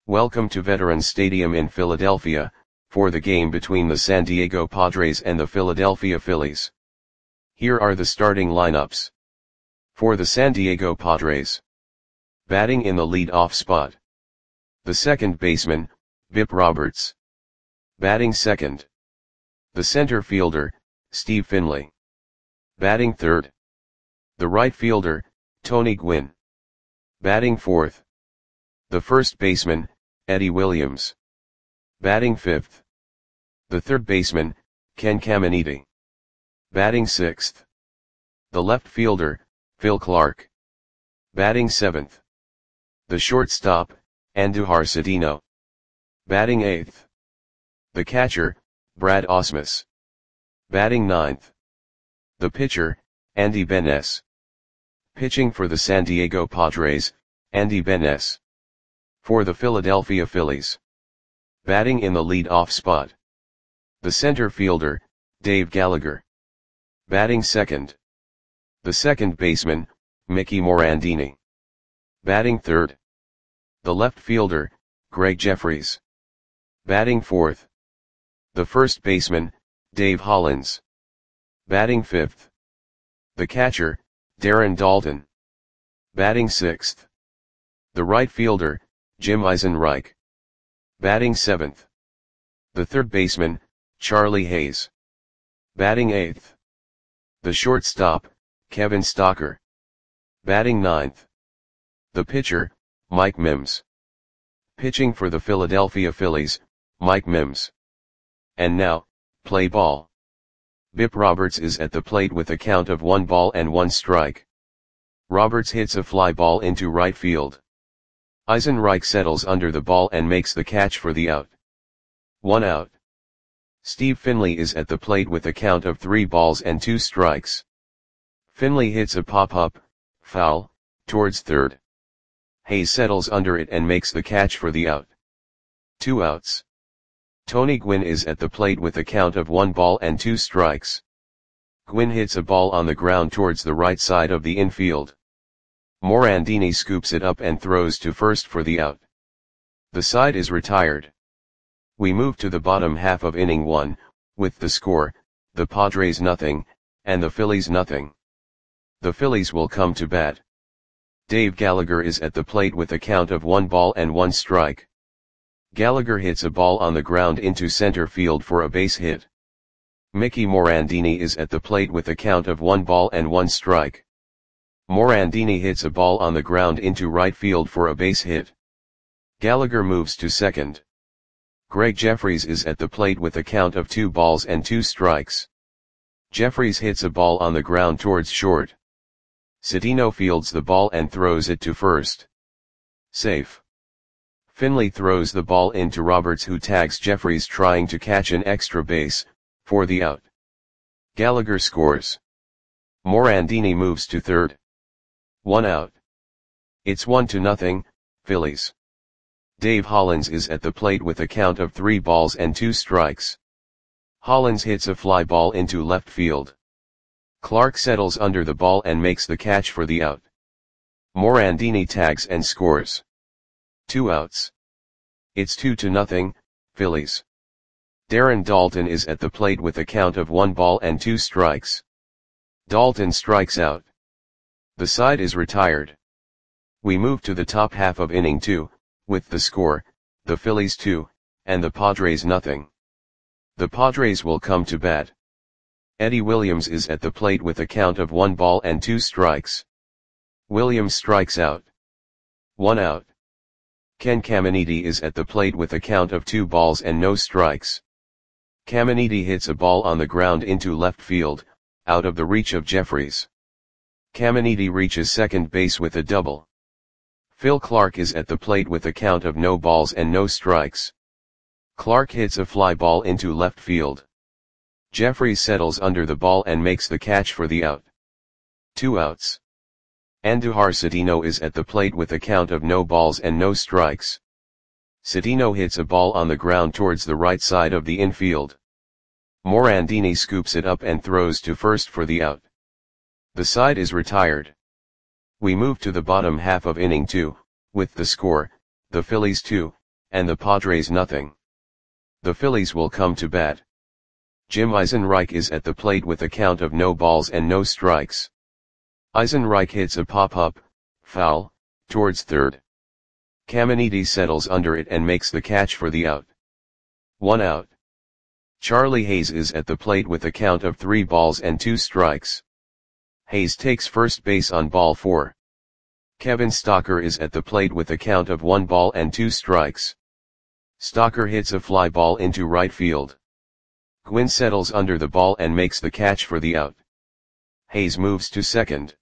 Welcome to Veterans Stadium in Philadelphia, for the game between the San Diego Padres and the Philadelphia Phillies. Here are the starting lineups. For the San Diego Padres. Batting in the lead-off spot. The second baseman, Bip Roberts. Batting second. The center fielder, Steve Finley. Batting third. The right fielder, Tony Gwynn. Batting fourth. The first baseman, Eddie Williams. Batting fifth. The third baseman, Ken Caminiti. Batting sixth. The left fielder, Phil Clark. Batting seventh. The shortstop, Andujar Cedeno. Batting eighth. The catcher, Brad Ausmus. Batting ninth. The pitcher, Andy Benes. Pitching for the San Diego Padres, Andy Benes. For the Philadelphia Phillies. Batting in the lead-off spot. The center fielder, Dave Gallagher. Batting second. The second baseman, Mickey Morandini. Batting third. The left fielder, Greg Jeffries. Batting fourth. The first baseman, Dave Hollins. Batting fifth. The catcher, Darren Daulton. Batting sixth. The right fielder, Jim Eisenreich. Batting seventh. The third baseman, Charlie Hayes. Batting eighth. The shortstop, Kevin Stocker. Batting ninth. The pitcher, Mike Mims. Pitching for the Philadelphia Phillies, Mike Mims. And now, play ball. Bip Roberts is at the plate with a count of 1 strike. Roberts hits a fly ball into right field. Eisenreich settles under the ball and makes the catch for the out. 1 out. Steve Finley is at the plate with a count of 3 strikes. Finley hits a pop-up, foul, towards third. Hayes settles under it and makes the catch for the out. 2 outs. Tony Gwynn is at the plate with a count of 1 strikes. Gwynn hits a ball on the ground towards the right side of the infield. Morandini scoops it up and throws to first for the out. The side is retired. We move to the bottom half of inning 1, with the score, the Padres nothing, and the Phillies nothing. The Phillies will come to bat. Dave Gallagher is at the plate with a count of 1 strike. Gallagher hits a ball on the ground into center field for a base hit. Mickey Morandini is at the plate with a count of 1 strike. Morandini hits a ball on the ground into right field for a base hit. Gallagher moves to second. Greg Jeffries is at the plate with a count of 2 strikes. Jeffries hits a ball on the ground towards short. Cedeno fields the ball and throws it to first. Safe. Finley throws the ball into Roberts, who tags Jeffries trying to catch an extra base, for the out. Gallagher scores. Morandini moves to third. 1 out. It's 1-0, Phillies. Dave Hollins is at the plate with a count of 3 strikes. Hollins hits a fly ball into left field. Clark settles under the ball and makes the catch for the out. Morandini tags and scores. 2 outs. It's 2-0, Phillies. Darren Daulton is at the plate with a count of 1 strikes. Daulton strikes out. The side is retired. We move to the top half of inning 2, with the score, the Phillies 2, and the Padres nothing. The Padres will come to bat. Eddie Williams is at the plate with a count of 1 strikes. Williams strikes out. 1 out. Ken Caminiti is at the plate with a count of 2 strikes. Caminiti hits a ball on the ground into left field, out of the reach of Jeffries. Caminiti reaches second base with a double. Phil Clark is at the plate with a count of no strikes. Clark hits a fly ball into left field. Jeffries settles under the ball and makes the catch for the out. 2 outs. Andujar Cedeno is at the plate with a count of no strikes. Cedeno hits a ball on the ground towards the right side of the infield. Morandini scoops it up and throws to first for the out. The side is retired. We move to the bottom half of inning 2, with the score, the Phillies 2, and the Padres nothing. The Phillies will come to bat. Jim Eisenreich is at the plate with a count of no balls and no strikes. Eisenreich hits a pop-up, foul, towards third. Caminiti settles under it and makes the catch for the out. 1 out. Charlie Hayes is at the plate with a count of 3 balls and 2 strikes. Hayes takes first base on ball 4. Kevin Stocker is at the plate with a count of 1 ball and 2 strikes. Stocker hits a fly ball into right field. Gwynn settles under the ball and makes the catch for the out. Hayes moves to second.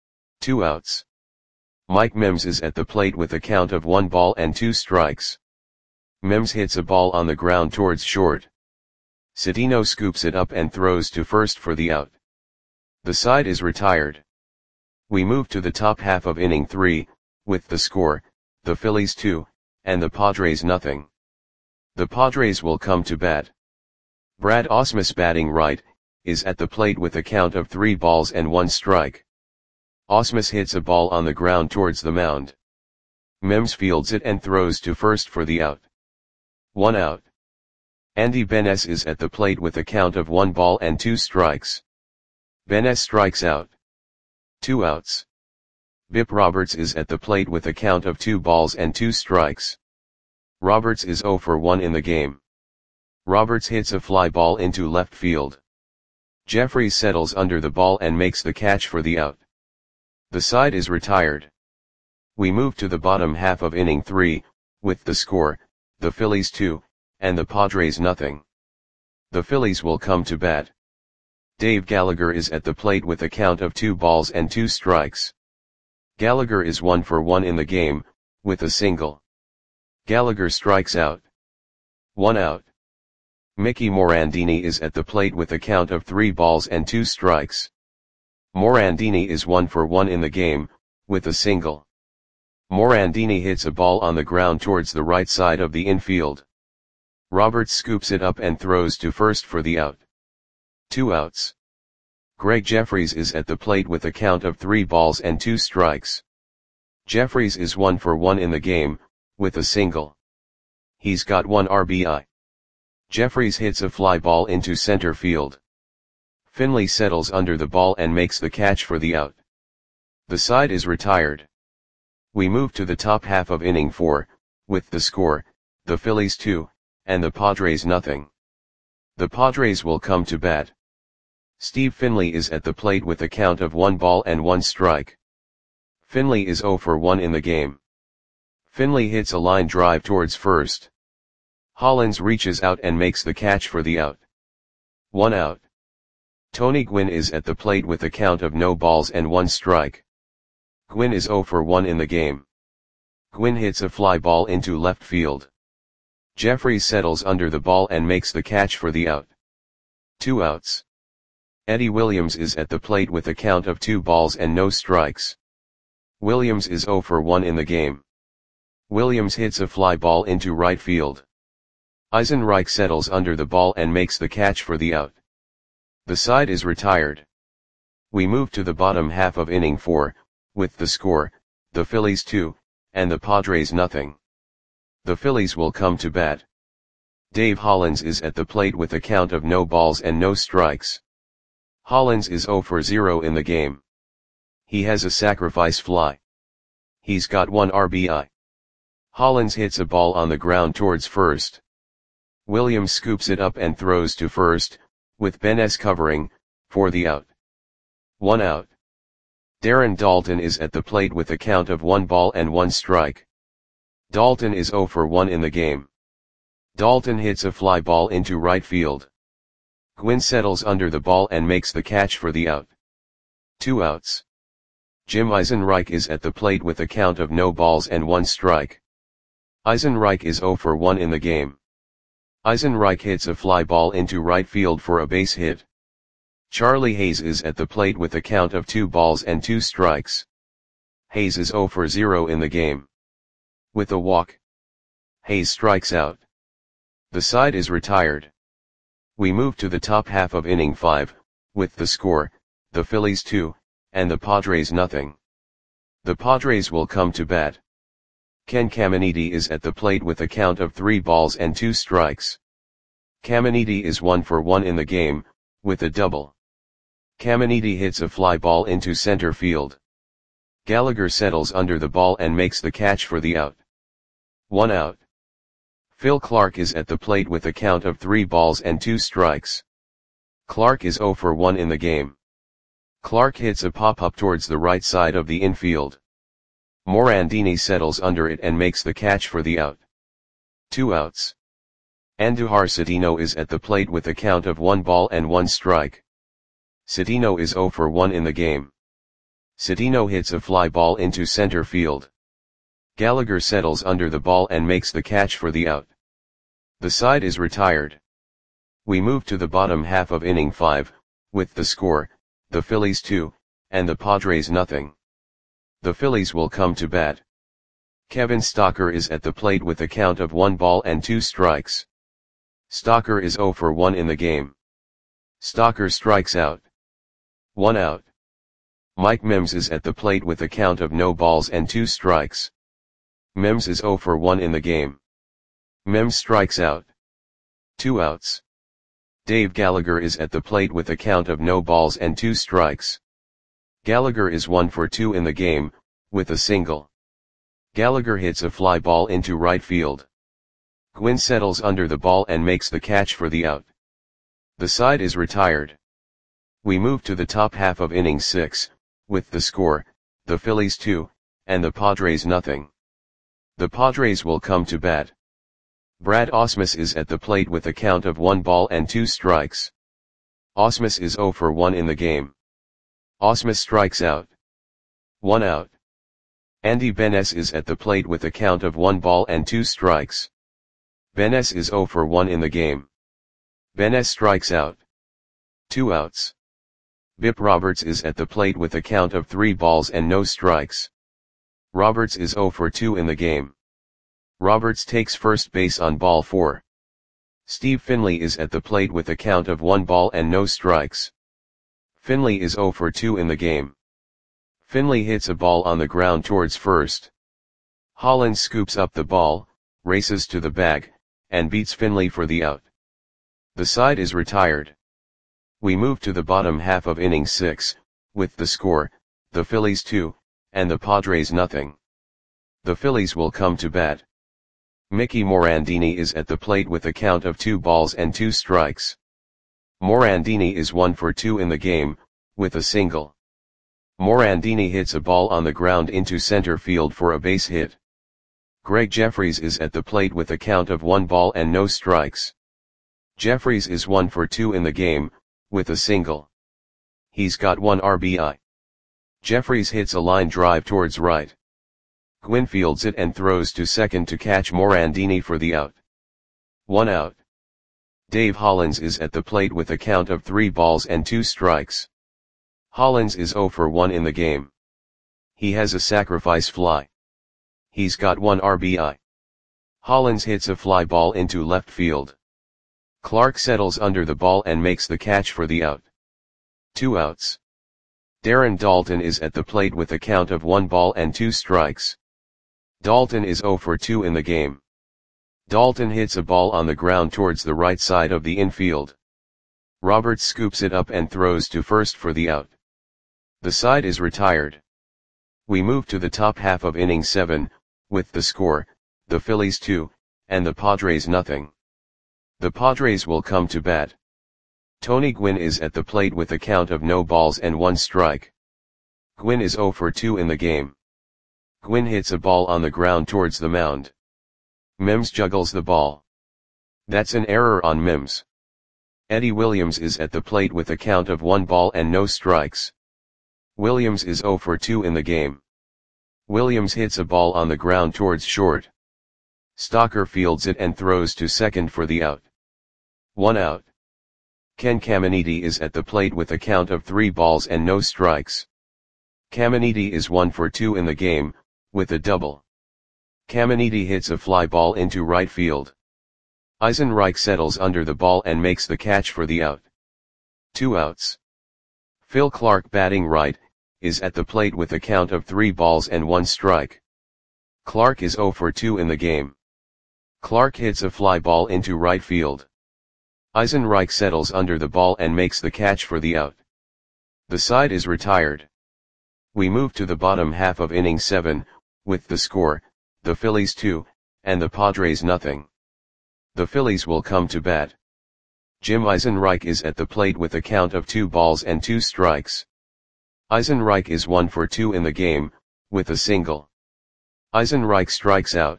2 outs. Mike Mims is at the plate with a count of 1 ball and 2 strikes. Mims hits a ball on the ground towards short. Citino scoops it up and throws to first for the out. The side is retired. We move to the top half of inning 3, with the score, the Phillies 2, and the Padres nothing. The Padres will come to bat. Brad Ausmus, batting right, is at the plate with a count of 3 balls and 1 strike. Ausmus hits a ball on the ground towards the mound. Mims fields it and throws to first for the out. 1 out. Andy Benes is at the plate with a count of 1 ball and 2 strikes. Benes strikes out. 2 outs. Bip Roberts is at the plate with a count of 2 balls and 2 strikes. Roberts is 0 for 1 in the game. Roberts hits a fly ball into left field. Jeffries settles under the ball and makes the catch for the out. The side is retired. We move to the bottom half of inning 3, with the score, the Phillies 2, and the Padres nothing. The Phillies will come to bat. Dave Gallagher is at the plate with a count of 2 balls and 2 strikes. Gallagher is 1 for 1 in the game, with a single. Gallagher strikes out. 1 out. Mickey Morandini is at the plate with a count of 3 balls and 2 strikes. Morandini is 1 for 1 in the game, with a single. Morandini hits a ball on the ground towards the right side of the infield. Roberts scoops it up and throws to first for the out. 2 outs. Greg Jeffries is at the plate with a count of 3 balls and 2 strikes. Jeffries is 1 for 1 in the game, with a single. He's got 1 RBI. Jeffries hits a fly ball into center field. Finley settles under the ball and makes the catch for the out. The side is retired. We move to the top half of inning 4, with the score, the Phillies 2, and the Padres nothing. The Padres will come to bat. Steve Finley is at the plate with a count of 1 ball and 1 strike. Finley is 0 for 1 in the game. Finley hits a line drive towards first. Hollins reaches out and makes the catch for the out. 1 out. Tony Gwynn is at the plate with a count of no balls and 1 strike. Gwynn is 0 for 1 in the game. Gwynn hits a fly ball into left field. Jeffries settles under the ball and makes the catch for the out. 2 outs. Eddie Williams is at the plate with a count of 2 balls and no strikes. Williams is 0 for 1 in the game. Williams hits a fly ball into right field. Eisenreich settles under the ball and makes the catch for the out. The side is retired. We move to the bottom half of inning 4, with the score, the Phillies 2, and the Padres nothing. The Phillies will come to bat. Dave Hollins is at the plate with a count of no balls and no strikes. Hollins is 0 for 0 in the game. He has a sacrifice fly. He's got 1 RBI. Hollins hits a ball on the ground towards first. Williams scoops it up and throws to first, with Benes covering, for the out. 1 out. Darren Daulton is at the plate with a count of 1 ball and 1 strike. Daulton is 0 for 1 in the game. Daulton hits a fly ball into right field. Gwynn settles under the ball and makes the catch for the out. 2 outs. Jim Eisenreich is at the plate with a count of no balls and 1 strike. Eisenreich is 0 for 1 in the game. Eisenreich hits a fly ball into right field for a base hit. Charlie Hayes is at the plate with a count of 2 balls and 2 strikes. Hayes is 0 for 0 in the game. With a walk, Hayes strikes out. The side is retired. We move to the top half of inning 5, with the score, the Phillies 2, and the Padres nothing. The Padres will come to bat. Ken Caminiti is at the plate with a count of 3 balls and 2 strikes. Caminiti is 1 for 1 in the game, with a double. Caminiti hits a fly ball into center field. Gallagher settles under the ball and makes the catch for the out. 1 out. Phil Clark is at the plate with a count of 3 balls and 2 strikes. Clark is 0 for 1 in the game. Clark hits a pop-up towards the right side of the infield. Morandini settles under it and makes the catch for the out. 2 outs. Andujar Citino is at the plate with a count of 1 ball and 1 strike. Citino is 0 for 1 in the game. Citino hits a fly ball into center field. Gallagher settles under the ball and makes the catch for the out. The side is retired. We move to the bottom half of inning 5, with the score, the Phillies 2, and the Padres nothing. The Phillies will come to bat. Kevin Stocker is at the plate with a count of 1 ball and 2 strikes. Stocker is 0 for 1 in the game. Stocker strikes out. 1 out. Mike Mims is at the plate with a count of no balls and 2 strikes. Mims is 0 for 1 in the game. Mims strikes out. 2 outs. Dave Gallagher is at the plate with a count of no balls and 2 strikes. Gallagher is 1 for 2 in the game, with a single. Gallagher hits a fly ball into right field. Gwynn settles under the ball and makes the catch for the out. The side is retired. We move to the top half of inning 6, with the score, the Phillies 2, and the Padres nothing. The Padres will come to bat. Brad Ausmus is at the plate with a count of 1 ball and 2 strikes. Ausmus is 0 for 1 in the game. Ausmus strikes out. 1 out. Andy Benes is at the plate with a count of 1 ball and 2 strikes. Benes is 0 for 1 in the game. Benes strikes out. 2 outs. Bip Roberts is at the plate with a count of 3 balls and no strikes. Roberts is 0 for 2 in the game. Roberts takes first base on ball 4. Steve Finley is at the plate with a count of 1 ball and no strikes. Finley is 0 for 2 in the game. Finley hits a ball on the ground towards first. Hollins scoops up the ball, races to the bag, and beats Finley for the out. The side is retired. We move to the bottom half of inning 6, with the score, the Phillies 2, and the Padres nothing. The Phillies will come to bat. Mickey Morandini is at the plate with a count of 2 balls and 2 strikes. Morandini is 1 for 2 in the game, with a single. Morandini hits a ball on the ground into center field for a base hit. Greg Jeffries is at the plate with a count of 1 ball and no strikes. Jeffries is 1 for 2 in the game, with a single. He's got 1 RBI. Jeffries hits a line drive towards right. Gwynn fields it and throws to second to catch Morandini for the out. 1 out. Dave Hollins is at the plate with a count of 3 balls and 2 strikes. Hollins is 0 for 1 in the game. He has a sacrifice fly. He's got 1 RBI. Hollins hits a fly ball into left field. Clark settles under the ball and makes the catch for the out. 2 outs. Darren Daulton is at the plate with a count of 1 ball and 2 strikes. Daulton is 0 for 2 in the game. Daulton hits a ball on the ground towards the right side of the infield. Roberts scoops it up and throws to first for the out. The side is retired. We move to the top half of inning 7, with the score, the Phillies 2, and the Padres nothing. The Padres will come to bat. Tony Gwynn is at the plate with a count of no balls and 1 strike. Gwynn is 0 for 2 in the game. Gwynn hits a ball on the ground towards the mound. Mims juggles the ball. That's an error on Mims. Eddie Williams is at the plate with a count of 1 ball and no strikes. Williams is 0 for 2 in the game. Williams hits a ball on the ground towards short. Stocker fields it and throws to second for the out. 1 out. Ken Caminiti is at the plate with a count of 3 balls and no strikes. Caminiti is 1 for 2 in the game, with a double. Caminiti hits a fly ball into right field. Eisenreich settles under the ball and makes the catch for the out. 2 outs. Phil Clark, batting right, is at the plate with a count of 3 balls and 1 strike. Clark is 0 for 2 in the game. Clark hits a fly ball into right field. Eisenreich settles under the ball and makes the catch for the out. The side is retired. We move to the bottom half of inning 7, with the score, the Phillies 2, and the Padres nothing. The Phillies will come to bat. Jim Eisenreich is at the plate with a count of 2 balls and 2 strikes. Eisenreich is 1 for 2 in the game, with a single. Eisenreich strikes out.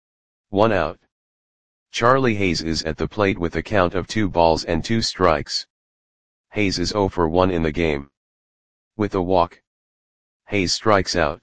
1 out. Charlie Hayes is at the plate with a count of 2 balls and 2 strikes. Hayes is 0 for 1 in the game. With a walk. Hayes strikes out.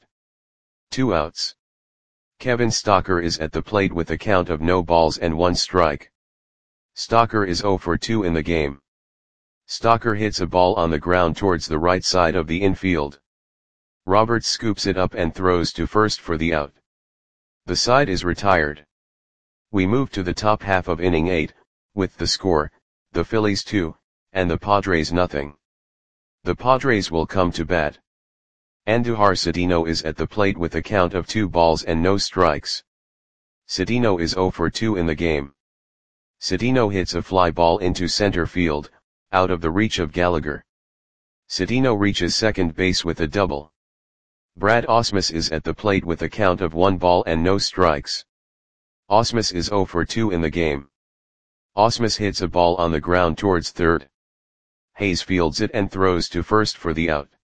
2 outs. Kevin Stocker is at the plate with a count of no balls and 1 strike. Stocker is 0 for 2 in the game. Stocker hits a ball on the ground towards the right side of the infield. Roberts scoops it up and throws to first for the out. The side is retired. We move to the top half of inning 8, with the score, the Phillies 2, and the Padres nothing. The Padres will come to bat. Andujar Cedeno is at the plate with a count of 2 balls and no strikes. Cedeno is 0 for 2 in the game. Cedeno hits a fly ball into center field, out of the reach of Gallagher. Cedeno reaches second base with a double. Brad Ausmus is at the plate with a count of 1 ball and no strikes. Ausmus is 0 for 2 in the game. Ausmus hits a ball on the ground towards third. Hayes fields it and throws to first for the out.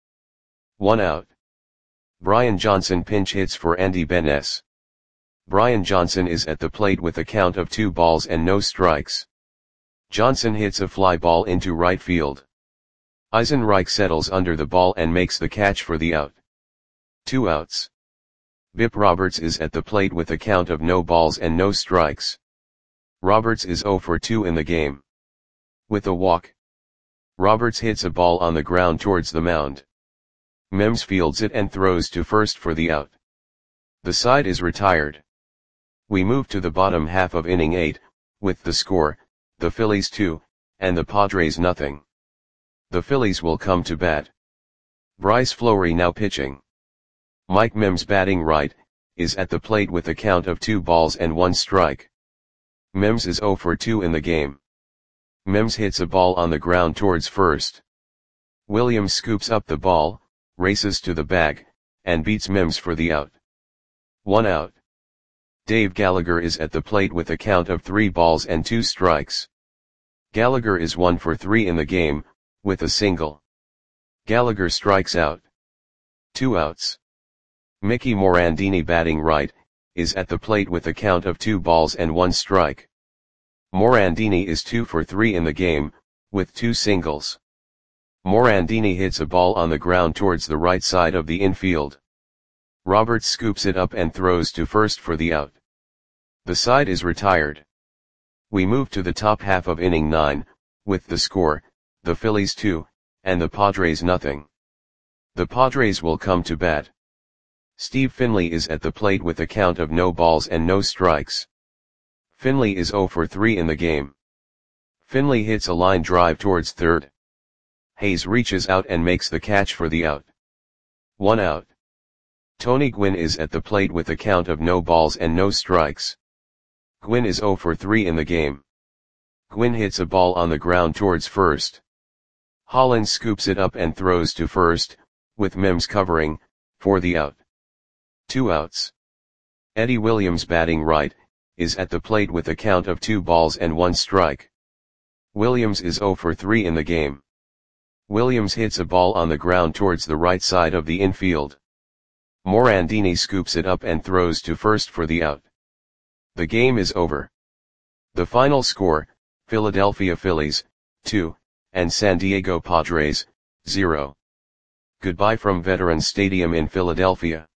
1 out. Brian Johnson pinch hits for Andy Benes. Brian Johnson is at the plate with a count of 2 balls and no strikes. Johnson hits a fly ball into right field. Eisenreich settles under the ball and makes the catch for the out. 2 outs. Bip Roberts is at the plate with a count of no balls and no strikes. Roberts is 0 for 2 in the game. With a walk. Roberts hits a ball on the ground towards the mound. Mims fields it and throws to first for the out. The side is retired. We move to the bottom half of inning 8, with the score, the Phillies 2, and the Padres nothing. The Phillies will come to bat. Bryce Fleury now pitching. Mike Mims batting right, is at the plate with a count of 2 balls and 1 strike. Mims is 0 for 2 in the game. Mims hits a ball on the ground towards first. Williams scoops up the ball, races to the bag, and beats Mims for the out. 1 out. Dave Gallagher is at the plate with a count of 3 balls and 2 strikes. Gallagher is 1 for 3 in the game, with a single. Gallagher strikes out. 2 outs. Mickey Morandini batting right, is at the plate with a count of 2 balls and 1 strike. Morandini is 2 for 3 in the game, with 2 singles. Morandini hits a ball on the ground towards the right side of the infield. Roberts scoops it up and throws to first for the out. The side is retired. We move to the top half of inning 9, with the score, the Phillies 2, and the Padres nothing. The Padres will come to bat. Steve Finley is at the plate with a count of no balls and no strikes. Finley is 0 for 3 in the game. Finley hits a line drive towards third. Hayes reaches out and makes the catch for the out. 1 out. Tony Gwynn is at the plate with a count of no balls and no strikes. Gwynn is 0 for 3 in the game. Gwynn hits a ball on the ground towards first. Holland scoops it up and throws to first, with Mims covering, for the out. 2 outs. Eddie Williams batting right, is at the plate with a count of 2 balls and 1 strike. Williams is 0 for 3 in the game. Williams hits a ball on the ground towards the right side of the infield. Morandini scoops it up and throws to first for the out. The game is over. The final score, Philadelphia Phillies, 2, and San Diego Padres, 0. Goodbye from Veterans Stadium in Philadelphia.